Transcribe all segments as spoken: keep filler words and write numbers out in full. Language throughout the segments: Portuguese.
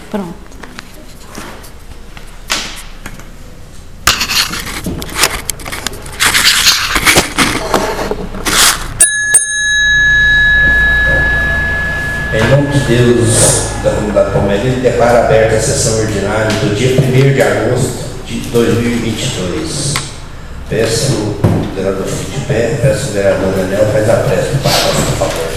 Pronto. Em nome de Deus, da comunidade palmeirense, declaro aberta a sessão ordinária do dia primeiro de agosto de dois mil e vinte e dois. Peço o vereador fique de pé, peço o vereador Daniel faz a prece para nós, por favor.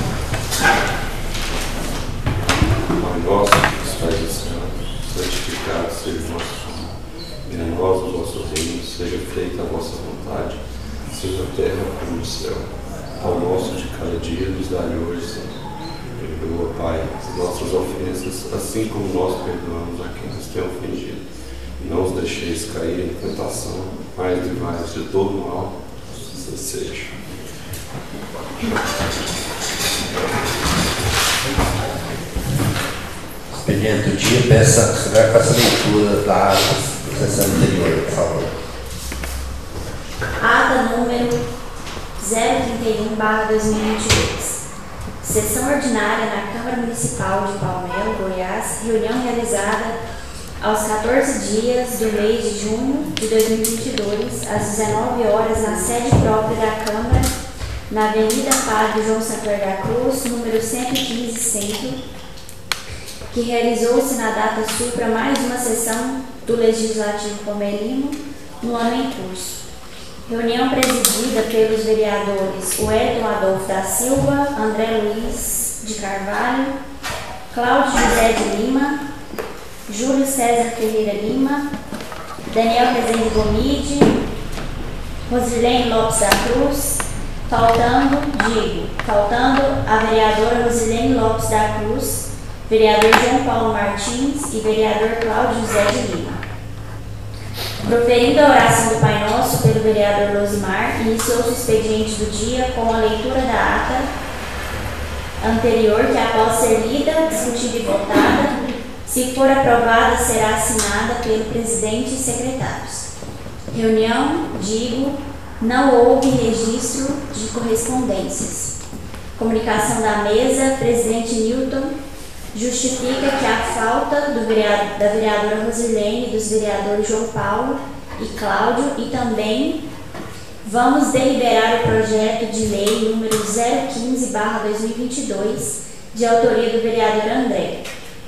Pai nosso, que estás no céu, santificado seja o nosso nome. Venha a nós o vosso reino, seja feita a vossa vontade, seja a terra como o céu. Ao nosso de cada dia nos dá hoje. Perdoa, Pai, as nossas ofensas, assim como nós perdoamos a quem nos tem ofendido. E não os deixeis cair em tentação, mas livrai-nos de todo mal, assim seja. Expediente do dia, peça, você vai fazer a leitura da ata da sessão anterior, por favor. Ata número zero trinta e um barra dois mil e vinte e dois. Sessão ordinária na Câmara Municipal de Palmelo, Goiás, reunião realizada aos quatorze dias do mês de junho de dois mil e vinte e dois, às dezenove horas, na sede própria da Câmara, na Avenida Padre João Sampaio da Cruz, número cento e quinze, Centro, que realizou-se na data supra mais uma sessão do Legislativo Palmelino no ano em curso. Reunião presidida pelos vereadores Wellington Adolfo da Silva, André Luiz de Carvalho, Cláudio José de Lima, Júlio César Ferreira Lima, Daniel Rezende Gomide, Rosilene Lopes da Cruz, faltando, digo, faltando a vereadora Rosilene Lopes da Cruz, vereador João Paulo Martins e vereador Cláudio José de Lima. Proferindo a oração do Pai Nosso pelo vereador Losimar, iniciou-se o expediente do dia com a leitura da ata anterior, que após ser lida, discutida e votada, se for aprovada, será assinada pelo presidente e secretários. Reunião, digo, não houve registro de correspondências. Comunicação da mesa, presidente Newton justifica que a falta do vereador, da vereadora Rosilene e dos vereadores João Paulo e Cláudio, e também vamos deliberar o projeto de lei número zero quinze barra dois mil e vinte e dois, de autoria do vereador André.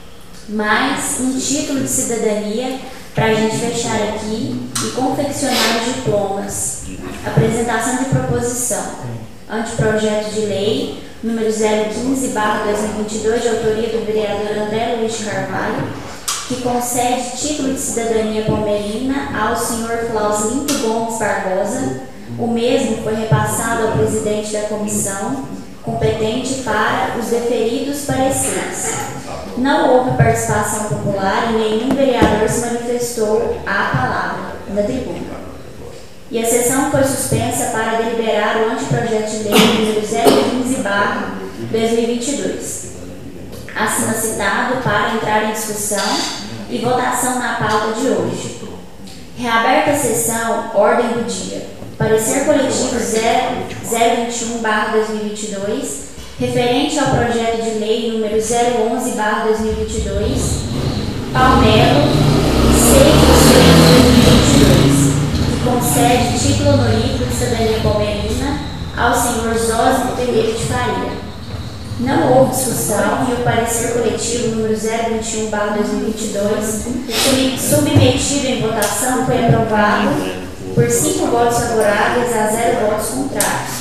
Mais um título de cidadania para a gente fechar aqui e confeccionar os diplomas. Apresentação de proposição. Anteprojeto de lei número zero quinze barra dois mil e vinte e dois, de autoria do vereador André Luiz de Carvalho, que concede título de cidadania palmerina ao senhor Flauzinto Gomes Barbosa. O mesmo foi repassado ao presidente da comissão competente para os deferidos pareceres. Não houve participação popular e nenhum vereador se manifestou à palavra na tribuna. E a sessão foi suspensa para deliberar o anteprojeto de lei número zero quinze barra dois mil e vinte e dois, acima citado, para entrar em discussão e votação na pauta de hoje. Reaberta a sessão, ordem do dia. Parecer coletivo zero vinte e um barra dois mil e vinte e dois, referente ao projeto de lei número zero onze barra dois mil e vinte e dois, Palmelo, seis de seis de dois mil e vinte e dois, que concede título honorífico de cidadania palmerina ao senhor Zósimo Pereira de Faria. Não houve discussão e o parecer coletivo número zero vinte e um barra dois mil e vinte e dois, submetido em votação, foi aprovado por cinco votos favoráveis a zero votos contrários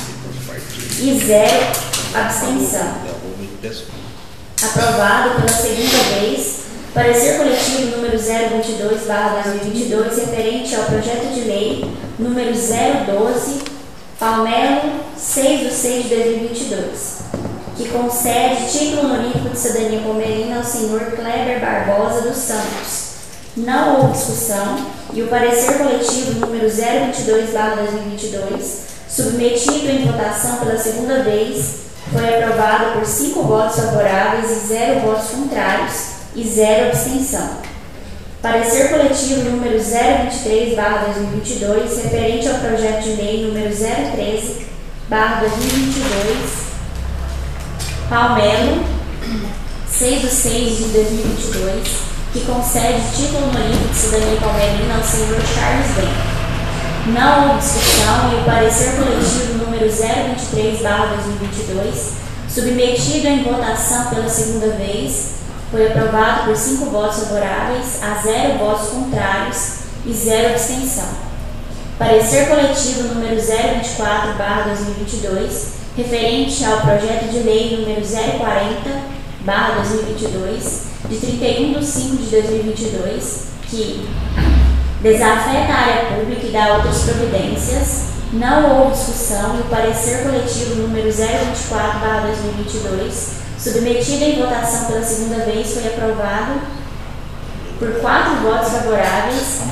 e zero abstenção. Aprovado pela segunda vez, parecer coletivo número zero vinte e dois barra dois mil e vinte e dois, referente ao projeto de lei número zero doze, Palmelo, seis de seis de dois mil e vinte e dois, que concede título honorífico de cidadania palmerina ao senhor Kleber Barbosa dos Santos. Não houve discussão e o parecer coletivo número zero vinte e dois barra dois mil e vinte e dois, submetido em votação pela segunda vez, foi aprovado por cinco votos favoráveis e zero votos contrários e zero abstenção. Parecer coletivo número zero vinte e três barra dois mil e vinte e dois, referente ao projeto de lei número zero treze barra dois mil e vinte e dois, Palmelo, seis de seis de dois mil e vinte e dois, que concede título honorífico de cidadania palmerina ao senhor Charles Bem. Não houve discussão e o parecer coletivo número zero vinte e três barra dois mil e vinte e dois, submetido em votação pela segunda vez, foi aprovado por cinco votos favoráveis a zero votos contrários e zero abstenção. Parecer coletivo número zero vinte e quatro barra dois mil e vinte e dois, referente ao projeto de lei número zero quarenta barra dois mil e vinte e dois, de trinta e um de cinco de dois mil e vinte e dois, que desafeta a área pública e dá outras providências. Não houve discussão e o parecer coletivo número zero vinte e quatro barra dois mil e vinte e dois, submetido em votação pela segunda vez, foi aprovado por quatro votos favoráveis,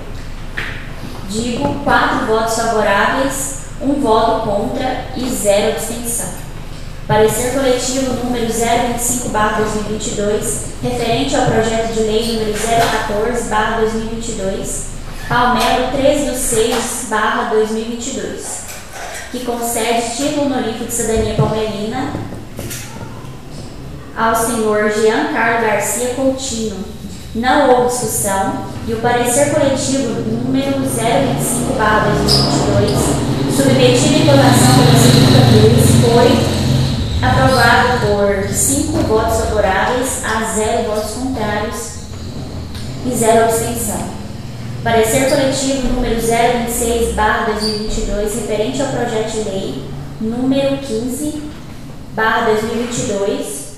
digo, quatro votos favoráveis, um voto contra e zero abstenção. Parecer coletivo número zero vinte e cinco barra dois mil e vinte e dois, referente ao projeto de lei número zero quatorze barra dois mil e vinte e dois, Palmelo treze de seis barra dois mil e vinte e dois, que concede título honorífico de cidadania palmerina ao senhor Jean Carlos Garcia Coutinho. Não houve discussão e o parecer coletivo número zero vinte e cinco barra dois mil e vinte e dois, submetido em votação pela segunda vez, foi aprovado por cinco votos favoráveis a zero votos contrários e zero abstenção. Parecer coletivo número zero vinte e seis barra dois mil e vinte e dois, referente ao projeto de lei número quinze barra dois mil e vinte e dois,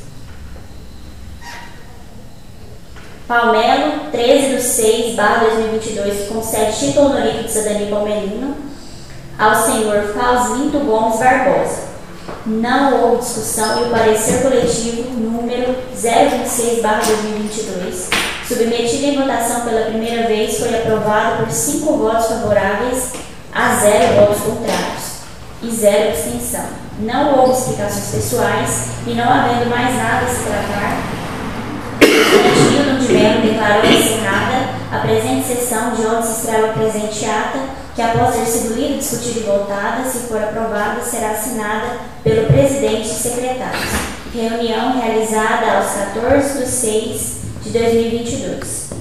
Palmelo treze de seis barra dois mil e vinte e dois, que concede título honorífico de cidadania palmerina ao senhor Fauslinto Gomes Barbosa. Não houve discussão e o parecer coletivo número zero vinte e seis barra dois mil e vinte e dois, submetido em votação pela primeira vez, foi aprovado por cinco votos favoráveis a zero votos contrários e zero abstenção. Não houve explicações pessoais e, não havendo mais nada a se tratar, o presidente Nilton de Mello declarou encerrada a presente sessão, de onde se extraiu a presente ata, que após ter sido lida, discutida e votada, se for aprovada, será assinada pelo presidente e secretários. Reunião realizada aos quatorze de seis de dois mil e vinte e dois.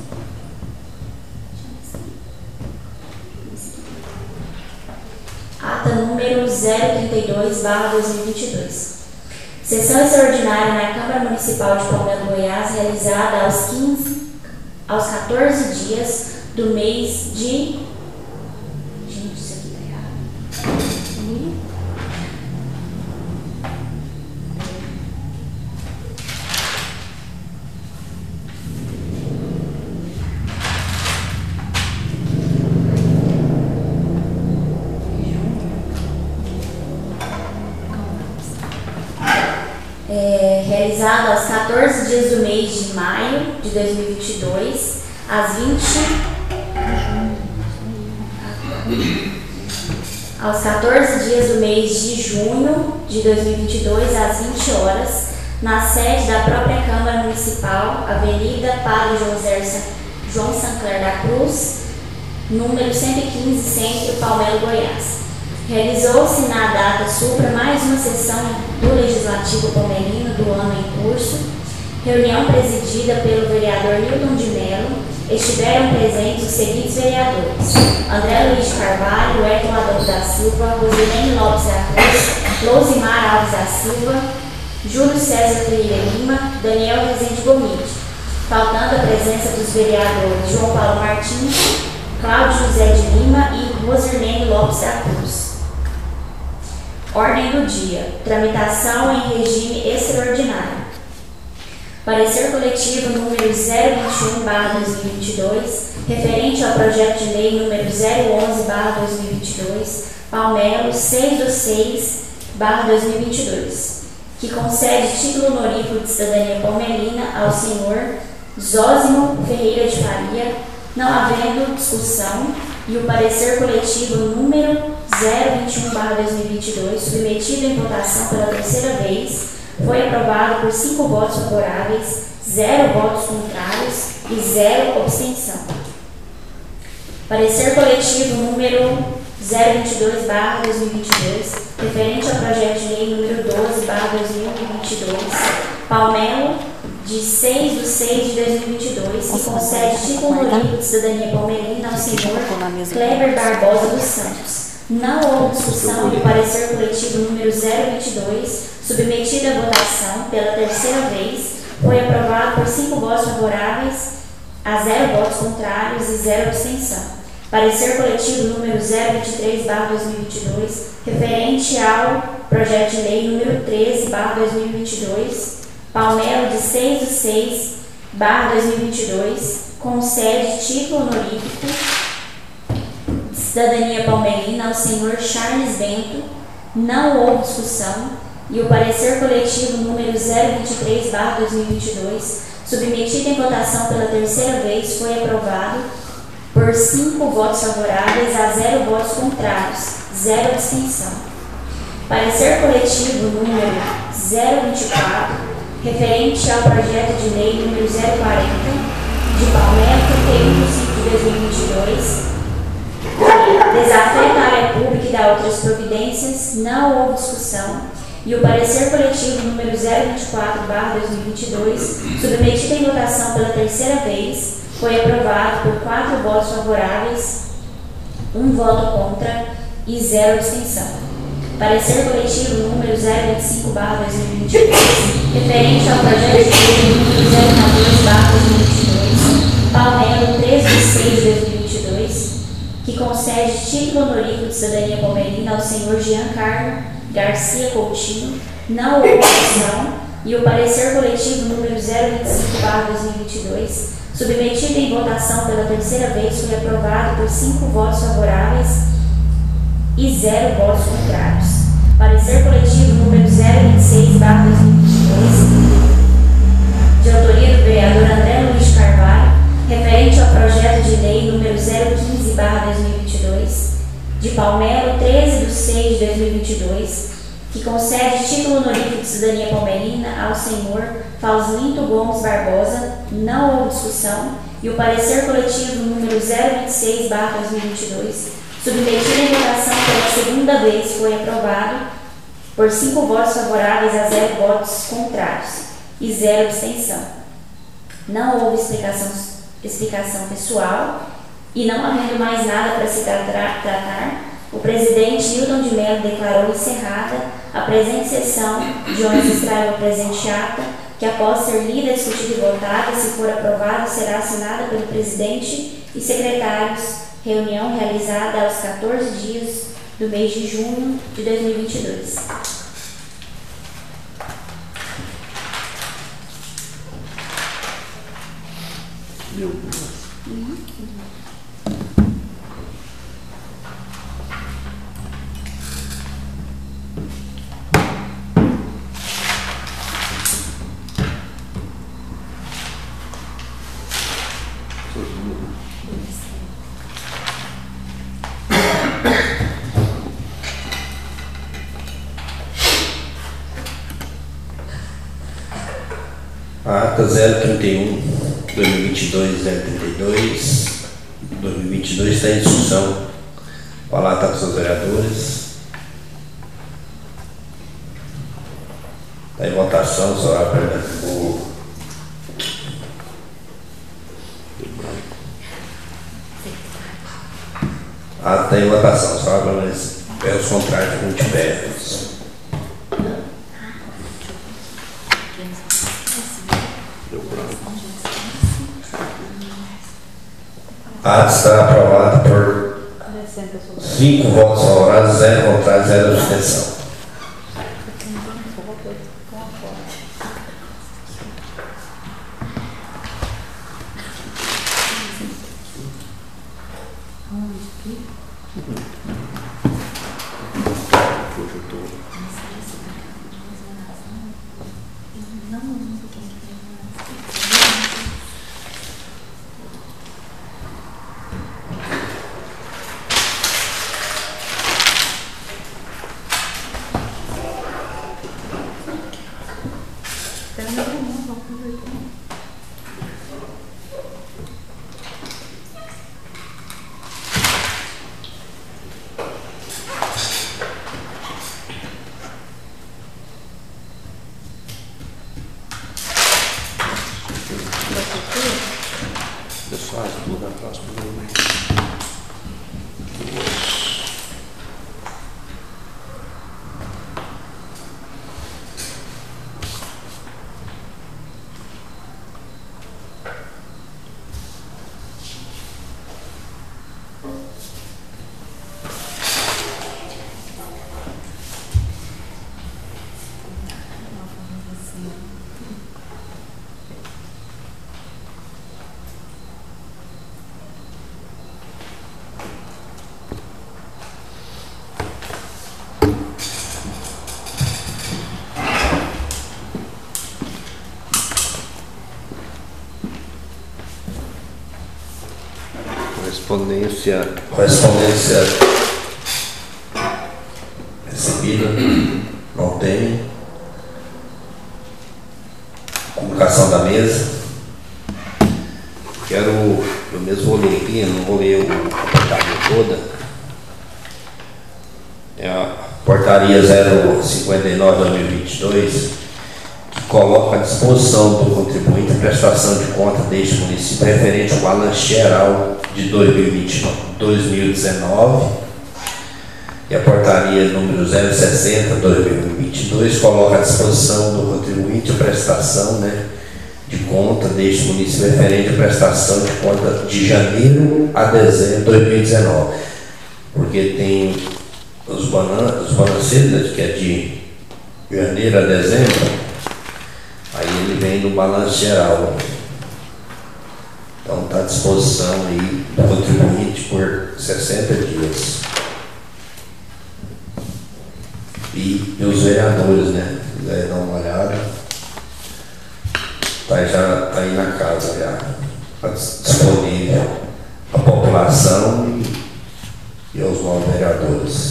Ata número zero trinta e dois barra dois mil e vinte e dois. Sessão extraordinária na Câmara Municipal de Palmelo, Goiás, realizada aos quinze, aos quatorze dias do mês de... Gente, isso aqui tá errado. É, realizado aos quatorze dias do mês de maio de dois mil e vinte e dois, às vinte aos quatorze dias do mês de junho de dois mil e vinte e dois, às vinte horas, na sede da própria Câmara Municipal, Avenida Padre José João Sancler da Cruz, número cento e quinze, Centro, Palmelo, Goiás. Realizou-se na data supra mais uma sessão do Legislativo Palmerino do ano em curso, reunião presidida pelo vereador Nilton de Mello. Estiveram presentes os seguintes vereadores: André Luiz de Carvalho, Ayrton Adolfo da Silva, Rosilene Lopes da Cruz, Lousimar Alves da Silva, Júlio César Ferreira Lima, Daniel Rezende Gomide, faltando a presença dos vereadores João Paulo Martins, Cláudio José de Lima e Rosilene Lopes da Cruz. Ordem do dia: tramitação em regime extraordinário. Parecer coletivo número zero vinte e um barra dois mil e vinte e dois, referente ao projeto de lei número zero onze barra dois mil e vinte e dois, Palmelo seis de seis barra dois mil e vinte e dois, que concede título honorífico de cidadania palmerina ao senhor Zósimo Ferreira de Faria, não havendo discussão, e o parecer coletivo número zero vinte e um barra dois mil e vinte e dois, submetido em votação pela terceira vez, foi aprovado por cinco votos favoráveis, zero votos contrários e zero abstenção. Parecer coletivo número zero vinte e dois barra dois mil e vinte e dois, referente ao projeto de lei número doze barra dois mil e vinte e dois, Palmelo, de seis de seis de dois mil e vinte e dois, que concede título honorífico de cidadania palmerina ao senhor Kleber Barbosa dos Santos. Não houve discussão do parecer coletivo número zero vinte e dois, submetido à votação pela terceira vez, foi aprovado por cinco votos favoráveis a zero votos contrários e zero abstenção. Parecer coletivo número zero vinte e três barra dois mil e vinte e dois, referente ao projeto de lei número treze barra dois mil e vinte e dois, Palmelo de seis de seis barra dois mil e vinte e dois, concede título honorífico de cidadania palmerina ao senhor Charles Bento. Não houve discussão e o parecer coletivo número zero vinte e três barra dois mil e vinte e dois, submetido em votação pela terceira vez, foi aprovado por cinco votos favoráveis a zero votos contrários, zero abstenção. Parecer coletivo número zero vinte e quatro, referente ao projeto de lei número zero quarenta, de Palmelo, trinta e um de cinco de dois mil e vinte e dois, que desafeta a área pública e dá outras providências. Não houve discussão e o parecer coletivo número zero vinte e quatro barra dois mil e vinte e dois, submetido em votação pela terceira vez, foi aprovado por quatro votos favoráveis, um voto contra e zero abstenção. Parecer coletivo número zero vinte e cinco barra dois mil e vinte e dois, referente ao projeto de lei número zero quatorze barra dois mil e vinte e dois, Palmelo treze de seis de dois mil e vinte e dois, que concede título honorífico de cidadania palmerina ao senhor Giancarlo Garcia Coutinho. Não houve discussão e o parecer coletivo número zero vinte e cinco barra dois mil e vinte e dois, submetido em votação pela terceira vez, foi aprovado por cinco votos favoráveis e zero votos contrários. Parecer coletivo número zero vinte e seis barra dois mil e vinte e dois, de autoria do vereador André Luiz Carvalho, referente ao projeto de lei número zero quinze barra dois mil e vinte e dois, de Palmelo, treze de seis de dois mil e vinte e dois, que concede título honorífico de cidadania palmerina ao senhor Fauslinto Gomes Barbosa. Não houve discussão e o parecer coletivo número zero vinte e seis barra dois mil e vinte e dois, submetido em votação pela segunda vez, foi aprovado por cinco votos favoráveis a zero votos contrários e zero abstenção. Não houve explicação, explicação pessoal e não havendo mais nada para se tratar, tratar o presidente Hilton de Mello declarou encerrada a presente sessão, de onde se extraiu a presente ata, que após ser lida, discutida e votada, se for aprovada, será assinada pelo presidente e secretários. Reunião realizada aos quatorze dias do mês de junho de dois mil e vinte e dois. Meu Deus. Uhum. A ata zero trinta e um, dois mil e vinte e dois, zero trinta e dois, dois mil e vinte e dois está em discussão. A palavra está com seus vereadores. Está em votação, só a o a ata está em votação, só para os contrários que não tiver. A ata está aprovada por cinco votos favoráveis, zero contrários, zero abstenção. Pessoal, tudo na próxima reunião. Correspondência. Correspondência recebida. Não tem. Comunicação da mesa. Quero. Eu mesmo vou ler aqui, não vou ler o, a portaria toda. É a portaria zero cinquenta e nove barra dois mil e vinte e dois, que coloca à disposição do contribuinte a prestação de conta deste município referente ao balanço geral de dois mil e vinte, dois mil e dezenove, e a portaria número zero sessenta barra dois mil e vinte e dois coloca à disposição do contribuinte a prestação, né, de conta deste município referente à prestação de conta de janeiro a dezembro de dois mil e dezenove, porque tem os, balan os balanceiros, que é de janeiro a dezembro, aí ele vem no balanço geral. Então está à disposição aí do contribuinte por sessenta dias. E, e os vereadores, né? Se quiserem dar uma olhada, tá, já está aí na casa, já tá disponível a população e, e aos novos vereadores.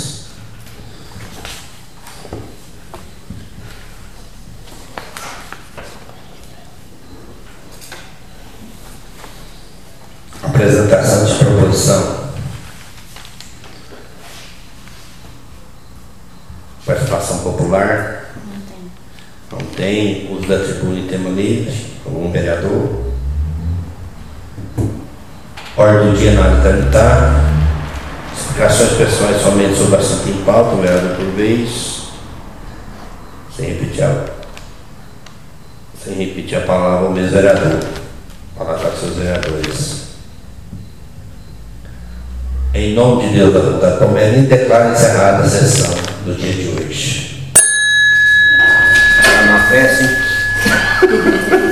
Apresentação de proposição. Participação popular. Não tem. Não tem. Uso da tribuna em tema livre. Algum vereador. Ordem do dia nada tramitar. Explicações pessoais somente sobre o assunto em pauta, um vereador por vez. Sem repetir a, sem repetir a palavra ao mesmo vereador. Falar com os seus vereadores. Em nome de Deus da, da Palmeirinha, declaro encerrada a sessão do dia de hoje. Está na festa, hein?